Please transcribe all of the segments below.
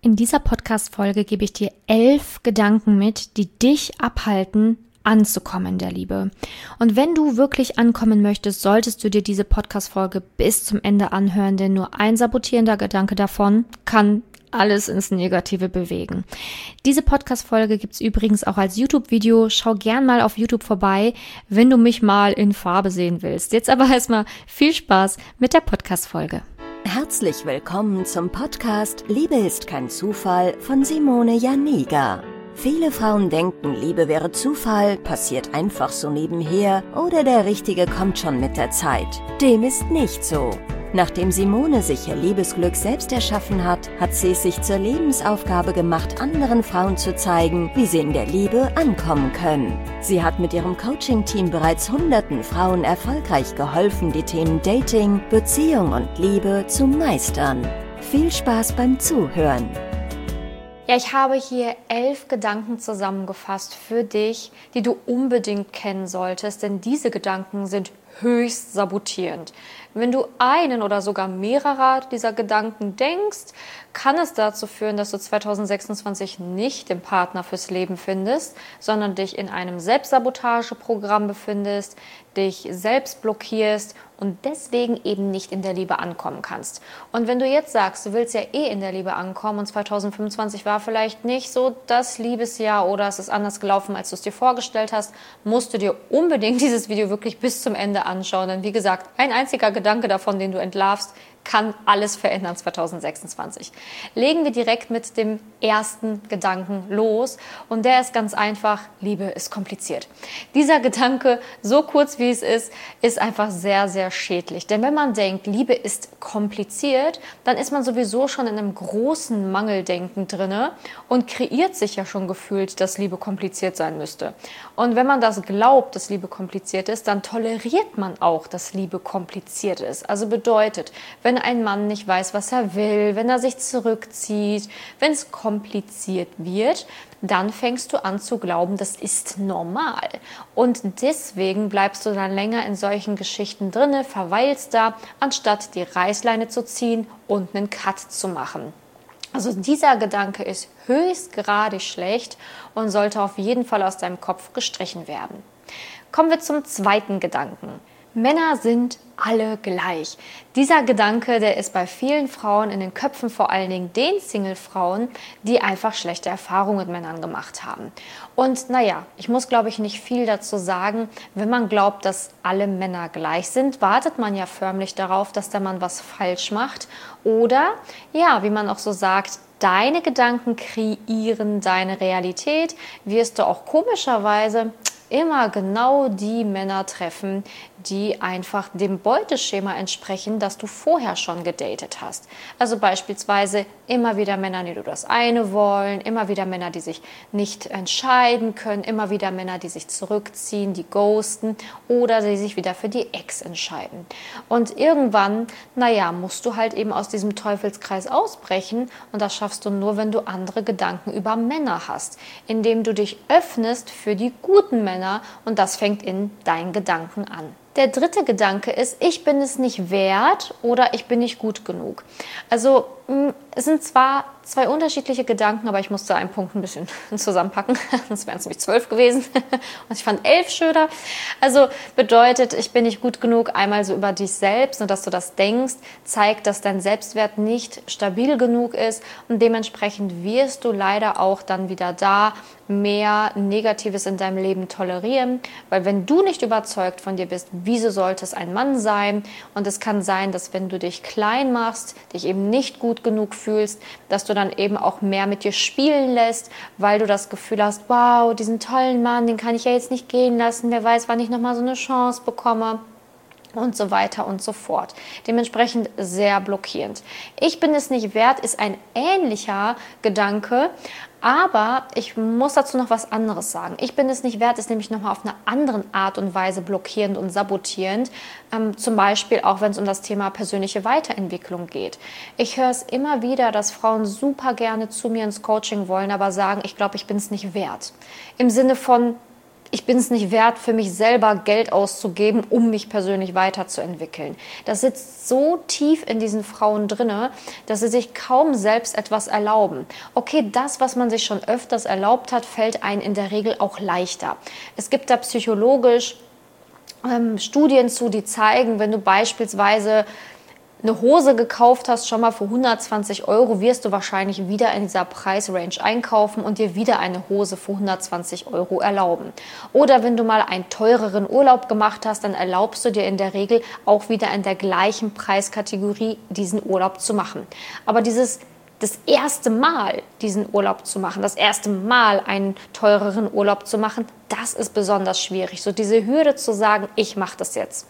In dieser Podcast-Folge gebe ich dir 11 Gedanken mit, die dich abhalten, anzukommen in der Liebe. Und wenn du wirklich ankommen möchtest, solltest du dir diese Podcast-Folge bis zum Ende anhören, denn nur ein sabotierender Gedanke davon kann alles ins Negative bewegen. Diese Podcast-Folge gibt es übrigens auch als YouTube-Video. Schau gern mal auf YouTube vorbei, wenn du mich mal in Farbe sehen willst. Jetzt aber erstmal viel Spaß mit der Podcast-Folge. Herzlich willkommen zum Podcast Liebe ist kein Zufall von Simone Janiga. Viele Frauen denken, Liebe wäre Zufall, passiert einfach so nebenher oder der Richtige kommt schon mit der Zeit. Dem ist nicht so. Nachdem Simone sich ihr Liebesglück selbst erschaffen hat, hat sie es sich zur Lebensaufgabe gemacht, anderen Frauen zu zeigen, wie sie in der Liebe ankommen können. Sie hat mit ihrem Coaching-Team bereits hunderten Frauen erfolgreich geholfen, die Themen Dating, Beziehung und Liebe zu meistern. Viel Spaß beim Zuhören! Ja, ich habe hier 11 Gedanken zusammengefasst für dich, die du unbedingt kennen solltest, denn diese Gedanken sind höchst sabotierend. Wenn du einen oder sogar mehrere dieser Gedanken denkst, kann es dazu führen, dass du 2026 nicht den Partner fürs Leben findest, sondern dich in einem Selbstsabotageprogramm befindest, dich selbst blockierst und deswegen eben nicht in der Liebe ankommen kannst. Und wenn du jetzt sagst, du willst ja in der Liebe ankommen und 2025 war vielleicht nicht so das Liebesjahr oder es ist anders gelaufen, als du es dir vorgestellt hast, musst du dir unbedingt dieses Video wirklich bis zum Ende anschauen. Denn wie gesagt, ein einziger Gedanke davon, den du entlarvst, kann alles verändern 2026. Legen wir direkt mit dem ersten Gedanken los und der ist ganz einfach, Liebe ist kompliziert. Dieser Gedanke, so kurz wie es ist einfach sehr, sehr schädlich. Denn wenn man denkt, Liebe ist kompliziert, dann ist man sowieso schon in einem großen Mangeldenken drinne und kreiert sich ja schon gefühlt, dass Liebe kompliziert sein müsste. Und wenn man das glaubt, dass Liebe kompliziert ist, dann toleriert man auch, dass Liebe kompliziert ist. Also bedeutet, wenn ein Mann nicht weiß, was er will, wenn er sich zurückzieht, wenn es kompliziert wird, dann fängst du an zu glauben, das ist normal. Und deswegen bleibst du dann länger in solchen Geschichten drinne, verweilst da, anstatt die Reißleine zu ziehen und einen Cut zu machen. Also dieser Gedanke ist höchstgradig schlecht und sollte auf jeden Fall aus deinem Kopf gestrichen werden. Kommen wir zum zweiten Gedanken. Männer sind alle gleich. Dieser Gedanke, der ist bei vielen Frauen in den Köpfen, vor allen Dingen den Single-Frauen, die einfach schlechte Erfahrungen mit Männern gemacht haben. Und naja, ich muss, glaube ich, nicht viel dazu sagen. Wenn man glaubt, dass alle Männer gleich sind, wartet man ja förmlich darauf, dass der Mann was falsch macht. Oder, ja, wie man auch so sagt, deine Gedanken kreieren deine Realität, wirst du auch komischerweise immer genau die Männer treffen, die einfach dem Beuteschema entsprechen, das du vorher schon gedatet hast. Also beispielsweise immer wieder Männer, die nur das eine wollen, immer wieder Männer, die sich nicht entscheiden können, immer wieder Männer, die sich zurückziehen, die ghosten oder die sich wieder für die Ex entscheiden. Und irgendwann, musst du halt eben aus diesem Teufelskreis ausbrechen und das schaffst du nur, wenn du andere Gedanken über Männer hast, indem du dich öffnest für die guten Männer und das fängt in deinen Gedanken an. Der dritte Gedanke ist, ich bin es nicht wert oder ich bin nicht gut genug. Also es sind zwar zwei unterschiedliche Gedanken, aber ich musste einen Punkt ein bisschen zusammenpacken, sonst wären es nämlich 12 gewesen und ich fand 11 schöner. Also bedeutet, ich bin nicht gut genug, einmal so über dich selbst und dass du das denkst, zeigt, dass dein Selbstwert nicht stabil genug ist und dementsprechend wirst du leider auch dann wieder da mehr Negatives in deinem Leben tolerieren, weil wenn du nicht überzeugt von dir bist, wieso sollte es ein Mann sein? Und es kann sein, dass wenn du dich klein machst, dich eben nicht gut genug fühlst, dass du dann eben auch mehr mit dir spielen lässt, weil du das Gefühl hast, wow, diesen tollen Mann, den kann ich ja jetzt nicht gehen lassen, wer weiß, wann ich nochmal so eine Chance bekomme. Und so weiter und so fort. Dementsprechend sehr blockierend. Ich bin es nicht wert, ist ein ähnlicher Gedanke, aber ich muss dazu noch was anderes sagen. Ich bin es nicht wert, ist nämlich nochmal auf eine andere Art und Weise blockierend und sabotierend. Zum Beispiel auch, wenn es um das Thema persönliche Weiterentwicklung geht. Ich höre es immer wieder, dass Frauen super gerne zu mir ins Coaching wollen, aber sagen, ich glaube, ich bin es nicht wert. Im Sinne von, ich bin es nicht wert, für mich selber Geld auszugeben, um mich persönlich weiterzuentwickeln. Das sitzt so tief in diesen Frauen drinne, dass sie sich kaum selbst etwas erlauben. Okay, das, was man sich schon öfters erlaubt hat, fällt einem in der Regel auch leichter. Es gibt da psychologisch Studien zu, die zeigen, wenn du beispielsweise eine Hose gekauft hast, schon mal für 120 €, wirst du wahrscheinlich wieder in dieser Preisrange einkaufen und dir wieder eine Hose für 120 € erlauben. Oder wenn du mal einen teureren Urlaub gemacht hast, dann erlaubst du dir in der Regel auch wieder in der gleichen Preiskategorie diesen Urlaub zu machen. Aber das erste Mal diesen Urlaub zu machen, das erste Mal einen teureren Urlaub zu machen, das ist besonders schwierig. So diese Hürde zu sagen, ich mache das jetzt.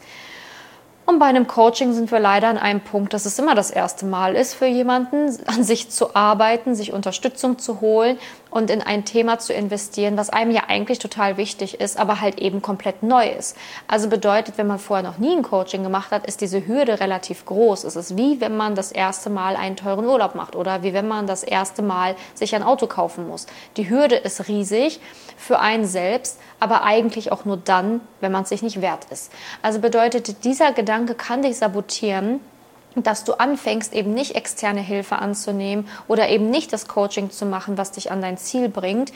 Und bei einem Coaching sind wir leider an einem Punkt, dass es immer das erste Mal ist für jemanden, an sich zu arbeiten, sich Unterstützung zu holen und in ein Thema zu investieren, was einem ja eigentlich total wichtig ist, aber halt eben komplett neu ist. Also bedeutet, wenn man vorher noch nie ein Coaching gemacht hat, ist diese Hürde relativ groß. Es ist wie, wenn man das erste Mal einen teuren Urlaub macht oder wie wenn man das erste Mal sich ein Auto kaufen muss. Die Hürde ist riesig für einen selbst, aber eigentlich auch nur dann, wenn man es sich nicht wert ist. Also bedeutet, dieser Gedanke kann dich sabotieren, dass du anfängst, eben nicht externe Hilfe anzunehmen oder eben nicht das Coaching zu machen, was dich an dein Ziel bringt,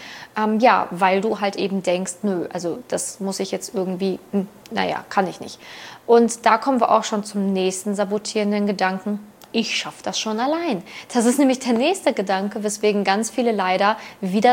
weil du halt eben denkst, nö, also das muss ich jetzt irgendwie, kann ich nicht. Und da kommen wir auch schon zum nächsten sabotierenden Gedanken. Ich schaffe das schon allein. Das ist nämlich der nächste Gedanke, weswegen ganz viele leider wieder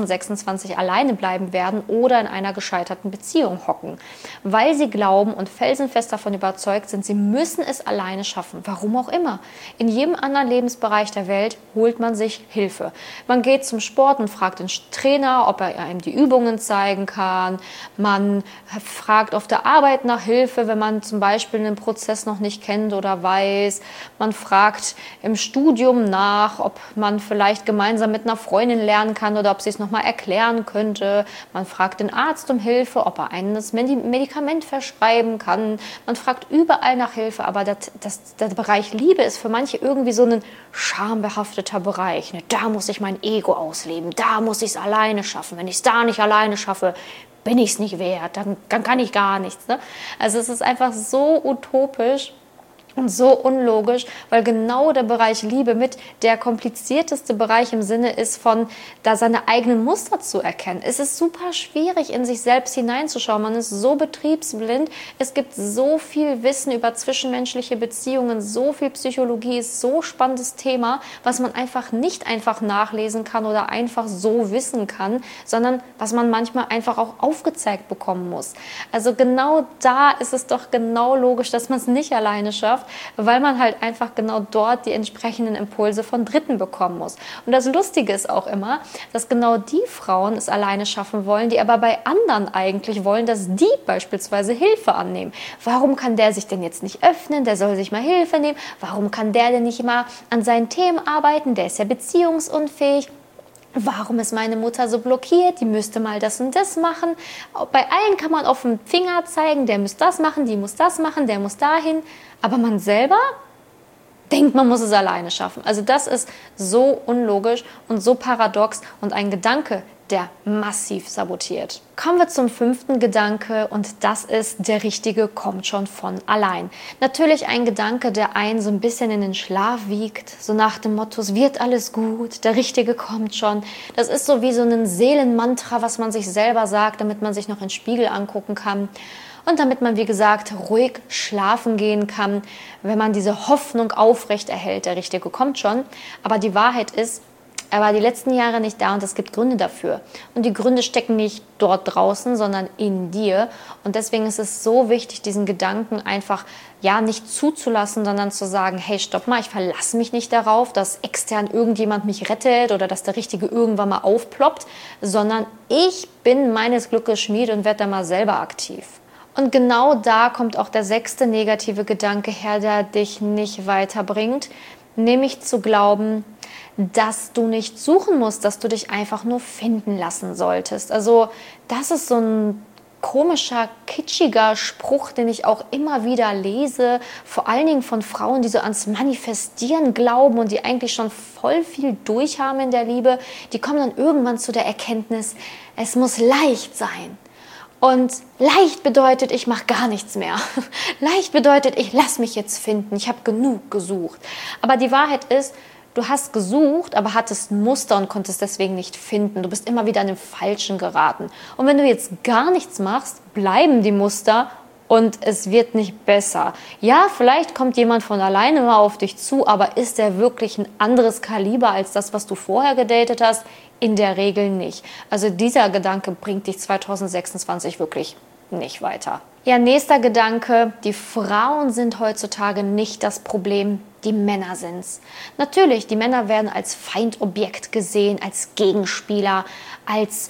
2026 alleine bleiben werden oder in einer gescheiterten Beziehung hocken. Weil sie glauben und felsenfest davon überzeugt sind, sie müssen es alleine schaffen. Warum auch immer. In jedem anderen Lebensbereich der Welt holt man sich Hilfe. Man geht zum Sport und fragt den Trainer, ob er einem die Übungen zeigen kann. Man fragt auf der Arbeit nach Hilfe, wenn man zum Beispiel einen Prozess noch nicht kennt oder weiß. Man fragt im Studium nach, ob man vielleicht gemeinsam mit einer Freundin lernen kann oder ob sie es nochmal erklären könnte. Man fragt den Arzt um Hilfe, ob er einem das Medikament verschreiben kann. Man fragt überall nach Hilfe, aber der Bereich Liebe ist für manche irgendwie so ein schambehafteter Bereich. Da muss ich mein Ego ausleben, da muss ich es alleine schaffen. Wenn ich es da nicht alleine schaffe, bin ich es nicht wert, dann kann ich gar nichts. Also es ist einfach so utopisch und so unlogisch, weil genau der Bereich Liebe mit der komplizierteste Bereich im Sinne ist, von da seine eigenen Muster zu erkennen. Es ist super schwierig, in sich selbst hineinzuschauen. Man ist so betriebsblind. Es gibt so viel Wissen über zwischenmenschliche Beziehungen, so viel Psychologie, ist so spannendes Thema, was man nicht einfach nachlesen kann oder einfach so wissen kann, sondern was man manchmal einfach auch aufgezeigt bekommen muss. Also genau da ist es doch genau logisch, dass man es nicht alleine schafft, weil man halt einfach genau dort die entsprechenden Impulse von Dritten bekommen muss. Und das Lustige ist auch immer, dass genau die Frauen es alleine schaffen wollen, die aber bei anderen eigentlich wollen, dass die beispielsweise Hilfe annehmen. Warum kann der sich denn jetzt nicht öffnen? Der soll sich mal Hilfe nehmen. Warum kann der denn nicht mal an seinen Themen arbeiten? Der ist ja beziehungsunfähig. Warum ist meine Mutter so blockiert? Die müsste mal das und das machen. Bei allen kann man auf den Finger zeigen, der muss das machen, die muss das machen, der muss dahin. Aber man selber denkt, man muss es alleine schaffen. Also das ist so unlogisch und so paradox und ein Gedanke, der massiv sabotiert. Kommen wir zum 5. Gedanke und das ist, der Richtige kommt schon von allein. Natürlich ein Gedanke, der einen so ein bisschen in den Schlaf wiegt, so nach dem Motto, es wird alles gut, der Richtige kommt schon. Das ist so wie so ein Seelenmantra, was man sich selber sagt, damit man sich noch in den Spiegel angucken kann. Und damit man, wie gesagt, ruhig schlafen gehen kann, wenn man diese Hoffnung aufrecht erhält, der Richtige kommt schon. Aber die Wahrheit ist, er war die letzten Jahre nicht da und es gibt Gründe dafür. Und die Gründe stecken nicht dort draußen, sondern in dir. Und deswegen ist es so wichtig, diesen Gedanken einfach nicht zuzulassen, sondern zu sagen, hey, stopp mal, ich verlasse mich nicht darauf, dass extern irgendjemand mich rettet oder dass der Richtige irgendwann mal aufploppt, sondern ich bin meines Glückes Schmied und werde da mal selber aktiv. Und genau da kommt auch der 6. negative Gedanke her, der dich nicht weiterbringt, nämlich zu glauben, dass du nicht suchen musst, dass du dich einfach nur finden lassen solltest. Also das ist so ein komischer, kitschiger Spruch, den ich auch immer wieder lese, vor allen Dingen von Frauen, die so ans Manifestieren glauben und die eigentlich schon voll viel durchhaben in der Liebe. Die kommen dann irgendwann zu der Erkenntnis, es muss leicht sein. Und leicht bedeutet, ich mache gar nichts mehr. Leicht bedeutet, ich lasse mich jetzt finden. Ich habe genug gesucht. Aber die Wahrheit ist, du hast gesucht, aber hattest ein Muster und konntest deswegen nicht finden. Du bist immer wieder an den Falschen geraten. Und wenn du jetzt gar nichts machst, bleiben die Muster und es wird nicht besser. Ja, vielleicht kommt jemand von alleine mal auf dich zu, aber ist der wirklich ein anderes Kaliber als das, was du vorher gedatet hast? In der Regel nicht. Also dieser Gedanke bringt dich 2026 wirklich nicht weiter. Ja, nächster Gedanke, die Frauen sind heutzutage nicht das Problem, die Männer sind's. Natürlich, die Männer werden als Feindobjekt gesehen, als Gegenspieler, als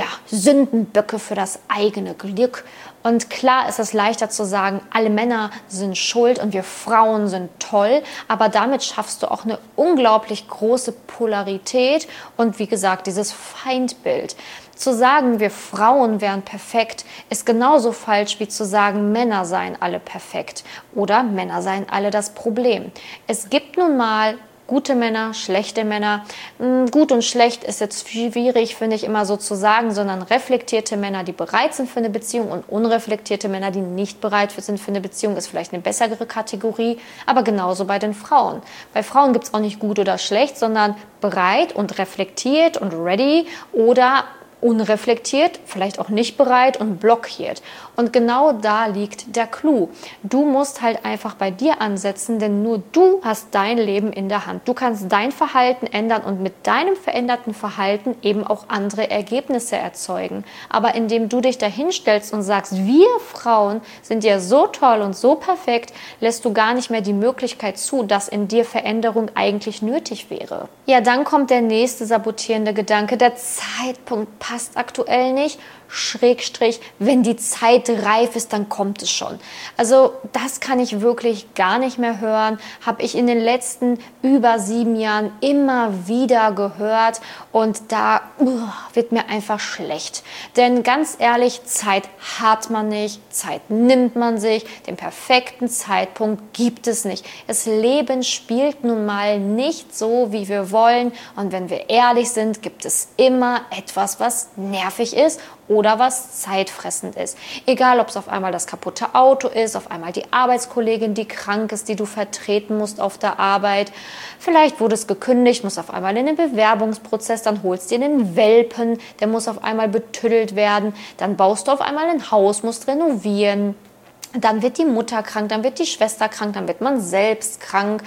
Sündenböcke für das eigene Glück. Und klar ist es leichter zu sagen, alle Männer sind schuld und wir Frauen sind toll, aber damit schaffst du auch eine unglaublich große Polarität und wie gesagt, dieses Feindbild. Zu sagen, wir Frauen wären perfekt, ist genauso falsch wie zu sagen, Männer seien alle perfekt oder Männer seien alle das Problem. Es gibt nun mal gute Männer, schlechte Männer. Gut und schlecht ist jetzt schwierig, finde ich, immer so zu sagen, sondern reflektierte Männer, die bereit sind für eine Beziehung und unreflektierte Männer, die nicht bereit sind für eine Beziehung, ist vielleicht eine bessere Kategorie, aber genauso bei den Frauen. Bei Frauen gibt es auch nicht gut oder schlecht, sondern bereit und reflektiert und ready oder unreflektiert, vielleicht auch nicht bereit und blockiert. Und genau da liegt der Clou. Du musst halt einfach bei dir ansetzen, denn nur du hast dein Leben in der Hand. Du kannst dein Verhalten ändern und mit deinem veränderten Verhalten eben auch andere Ergebnisse erzeugen. Aber indem du dich dahin stellst und sagst, wir Frauen sind ja so toll und so perfekt, lässt du gar nicht mehr die Möglichkeit zu, dass in dir Veränderung eigentlich nötig wäre. Ja, dann kommt der nächste sabotierende Gedanke, der Zeitpunkt passt aktuell nicht, Schrägstrich, wenn die Zeit reif ist, dann kommt es schon. Also das kann ich wirklich gar nicht mehr hören, habe ich in den letzten über 7 Jahren immer wieder gehört und da wird mir einfach schlecht. Denn ganz ehrlich, Zeit hat man nicht, Zeit nimmt man sich, den perfekten Zeitpunkt gibt es nicht. Das Leben spielt nun mal nicht so, wie wir wollen und wenn wir ehrlich sind, gibt es immer etwas, was nervig ist oder was zeitfressend ist. Egal, ob es auf einmal das kaputte Auto ist, auf einmal die Arbeitskollegin, die krank ist, die du vertreten musst auf der Arbeit. Vielleicht wurde es gekündigt, muss auf einmal in den Bewerbungsprozess, dann holst du dir einen Welpen, der muss auf einmal betüdelt werden, dann baust du auf einmal ein Haus, musst renovieren, dann wird die Mutter krank, dann wird die Schwester krank, dann wird man selbst krank.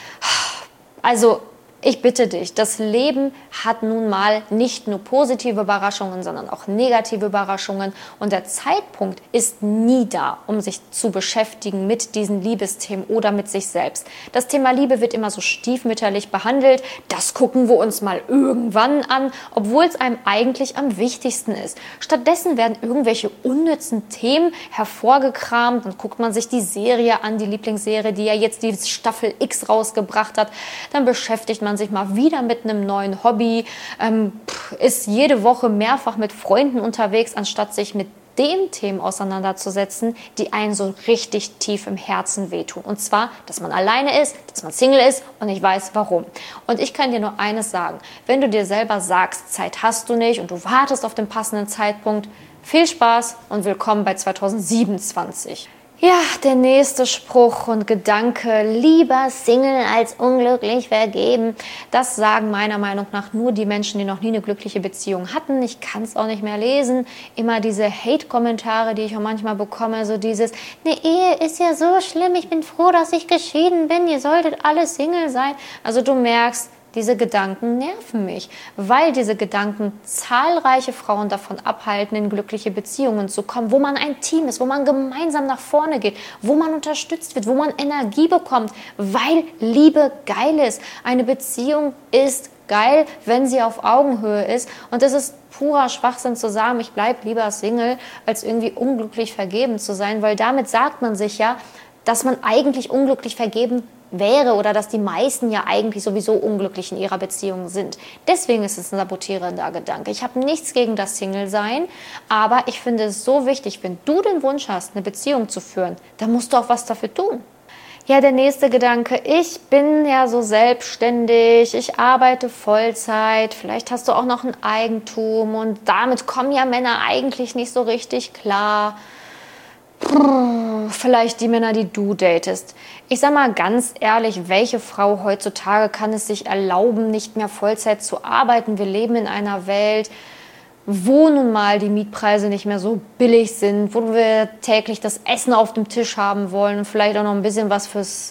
Also ich bitte dich, das Leben hat nun mal nicht nur positive Überraschungen, sondern auch negative Überraschungen und der Zeitpunkt ist nie da, um sich zu beschäftigen mit diesen Liebesthemen oder mit sich selbst. Das Thema Liebe wird immer so stiefmütterlich behandelt, das gucken wir uns mal irgendwann an, obwohl es einem eigentlich am wichtigsten ist. Stattdessen werden irgendwelche unnützen Themen hervorgekramt, dann guckt man sich die Serie an, die Lieblingsserie, die ja jetzt die Staffel X rausgebracht hat, dann beschäftigt man sich mal wieder mit einem neuen Hobby, ist jede Woche mehrfach mit Freunden unterwegs, anstatt sich mit den Themen auseinanderzusetzen, die einen so richtig tief im Herzen wehtun. Und zwar, dass man alleine ist, dass man Single ist und ich weiß warum. Und ich kann dir nur eines sagen, wenn du dir selber sagst, Zeit hast du nicht und du wartest auf den passenden Zeitpunkt, viel Spaß und willkommen bei 2027. Ja, der nächste Spruch und Gedanke, lieber Single als unglücklich vergeben. Das sagen meiner Meinung nach nur die Menschen, die noch nie eine glückliche Beziehung hatten. Ich kann es auch nicht mehr lesen. Immer diese Hate-Kommentare, die ich auch manchmal bekomme, so dieses, eine Ehe ist ja so schlimm, ich bin froh, dass ich geschieden bin, ihr solltet alle Single sein. Also du merkst, diese Gedanken nerven mich, weil diese Gedanken zahlreiche Frauen davon abhalten, in glückliche Beziehungen zu kommen, wo man ein Team ist, wo man gemeinsam nach vorne geht, wo man unterstützt wird, wo man Energie bekommt, weil Liebe geil ist. Eine Beziehung ist geil, wenn sie auf Augenhöhe ist und es ist purer Schwachsinn zu sagen, ich bleibe lieber Single, als irgendwie unglücklich vergeben zu sein, weil damit sagt man sich ja, dass man eigentlich unglücklich vergeben wäre oder dass die meisten ja eigentlich sowieso unglücklich in ihrer Beziehung sind. Deswegen ist es ein sabotierender Gedanke. Ich habe nichts gegen das Single-Sein, aber ich finde es so wichtig, wenn du den Wunsch hast, eine Beziehung zu führen, dann musst du auch was dafür tun. Ja, der nächste Gedanke, ich bin ja so selbstständig, ich arbeite Vollzeit, vielleicht hast du auch noch ein Eigentum und damit kommen ja Männer eigentlich nicht so richtig klar. Vielleicht die Männer, die du datest. Ich sag mal ganz ehrlich, welche Frau heutzutage kann es sich erlauben, nicht mehr Vollzeit zu arbeiten? Wir leben in einer Welt, wo nun mal die Mietpreise nicht mehr so billig sind, wo wir täglich das Essen auf dem Tisch haben wollen und vielleicht auch noch ein bisschen was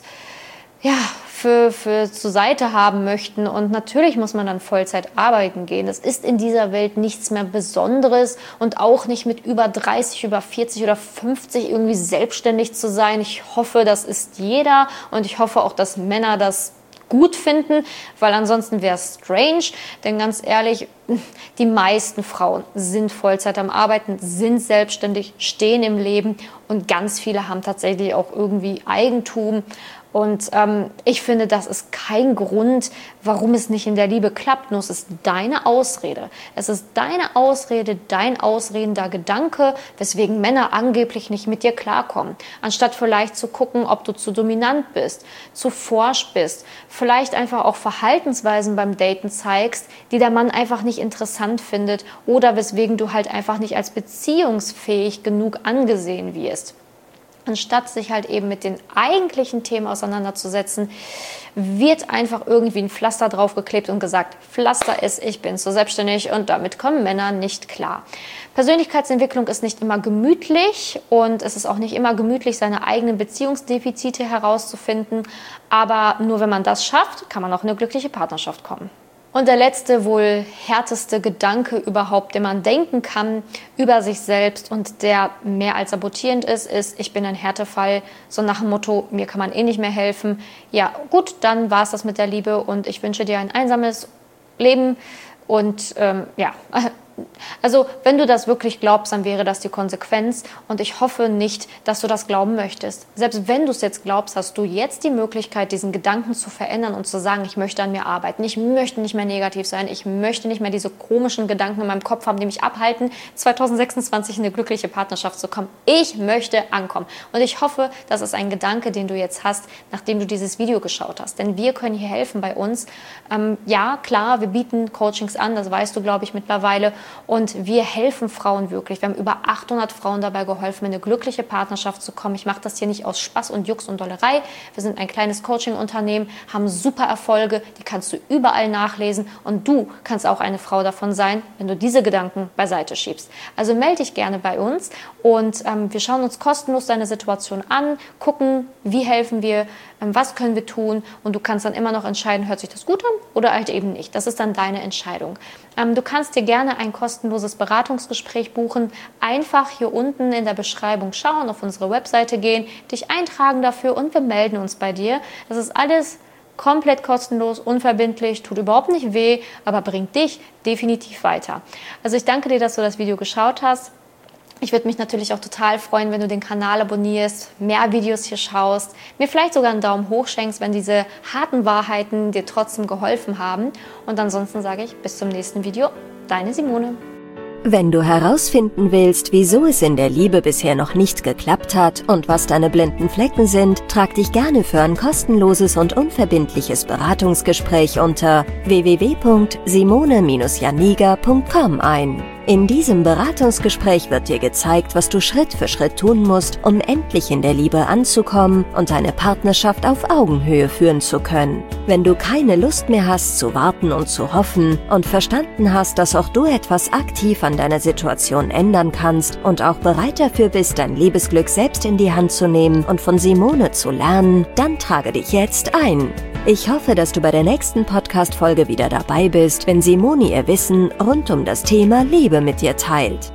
für zur Seite haben möchten. Und natürlich muss man dann Vollzeit arbeiten gehen. Das ist in dieser Welt nichts mehr Besonderes und auch nicht mit über 30, über 40 oder 50 irgendwie selbstständig zu sein. Ich hoffe, das ist jeder und ich hoffe auch, dass Männer das gut finden, weil ansonsten wäre es strange, denn ganz ehrlich, die meisten Frauen sind Vollzeit am Arbeiten, sind selbstständig, stehen im Leben und ganz viele haben tatsächlich auch irgendwie Eigentum. Und ich finde, das ist kein Grund, warum es nicht in der Liebe klappt. Nur es ist deine Ausrede. Es ist deine Ausrede, dein ausredender Gedanke, weswegen Männer angeblich nicht mit dir klarkommen. Anstatt vielleicht zu gucken, ob du zu dominant bist, zu forsch bist, vielleicht einfach auch Verhaltensweisen beim Daten zeigst, die der Mann einfach nicht interessant findet oder weswegen du halt einfach nicht als beziehungsfähig genug angesehen wirst. Anstatt sich halt eben mit den eigentlichen Themen auseinanderzusetzen, wird einfach irgendwie ein Pflaster draufgeklebt und gesagt, Pflaster ist, ich bin so selbstständig und damit kommen Männer nicht klar. Persönlichkeitsentwicklung ist nicht immer gemütlich und es ist auch nicht immer gemütlich, seine eigenen Beziehungsdefizite herauszufinden, aber nur wenn man das schafft, kann man auch in eine glückliche Partnerschaft kommen. Und der letzte, wohl härteste Gedanke überhaupt, den man denken kann über sich selbst und der mehr als sabotierend ist, ich bin ein Härtefall, so nach dem Motto, mir kann man eh nicht mehr helfen. Ja, gut, dann war es das mit der Liebe und ich wünsche dir ein einsames Leben und also wenn du das wirklich glaubst, dann wäre das die Konsequenz und ich hoffe nicht, dass du das glauben möchtest. Selbst wenn du es jetzt glaubst, hast du jetzt die Möglichkeit, diesen Gedanken zu verändern und zu sagen, ich möchte an mir arbeiten, ich möchte nicht mehr negativ sein, ich möchte nicht mehr diese komischen Gedanken in meinem Kopf haben, die mich abhalten, 2026 in eine glückliche Partnerschaft zu kommen. Ich möchte ankommen und ich hoffe, das ist ein Gedanke, den du jetzt hast, nachdem du dieses Video geschaut hast, denn wir können hier helfen bei uns. Ja, klar, wir bieten Coachings an, das weißt du, glaube ich, mittlerweile. Und wir helfen Frauen wirklich. Wir haben über 800 Frauen dabei geholfen, in eine glückliche Partnerschaft zu kommen. Ich mache das hier nicht aus Spaß und Jux und Dollerei. Wir sind ein kleines Coaching-Unternehmen, haben super Erfolge, die kannst du überall nachlesen. Und du kannst auch eine Frau davon sein, wenn du diese Gedanken beiseite schiebst. Also melde dich gerne bei uns und wir schauen uns kostenlos deine Situation an, gucken, wie helfen wir, was können wir tun und du kannst dann immer noch entscheiden, hört sich das gut an oder halt eben nicht. Das ist dann deine Entscheidung. Du kannst dir gerne ein kostenloses Beratungsgespräch buchen. Einfach hier unten in der Beschreibung schauen, auf unsere Webseite gehen, dich eintragen dafür und wir melden uns bei dir. Das ist alles komplett kostenlos, unverbindlich, tut überhaupt nicht weh, aber bringt dich definitiv weiter. Also ich danke dir, dass du das Video geschaut hast. Ich würde mich natürlich auch total freuen, wenn du den Kanal abonnierst, mehr Videos hier schaust, mir vielleicht sogar einen Daumen hoch schenkst, wenn diese harten Wahrheiten dir trotzdem geholfen haben. Und ansonsten sage ich, bis zum nächsten Video, deine Simone. Wenn du herausfinden willst, wieso es in der Liebe bisher noch nicht geklappt hat und was deine blinden Flecken sind, trag dich gerne für ein kostenloses und unverbindliches Beratungsgespräch unter www.simone-janiga.com ein. In diesem Beratungsgespräch wird dir gezeigt, was du Schritt für Schritt tun musst, um endlich in der Liebe anzukommen und deine Partnerschaft auf Augenhöhe führen zu können. Wenn du keine Lust mehr hast zu warten und zu hoffen und verstanden hast, dass auch du etwas aktiv an deiner Situation ändern kannst und auch bereit dafür bist, dein Liebesglück selbst in die Hand zu nehmen und von Simone zu lernen, dann trage dich jetzt ein. Ich hoffe, dass du bei der nächsten Podcast-Folge wieder dabei bist, wenn Simone ihr Wissen rund um das Thema Liebe mit dir teilt.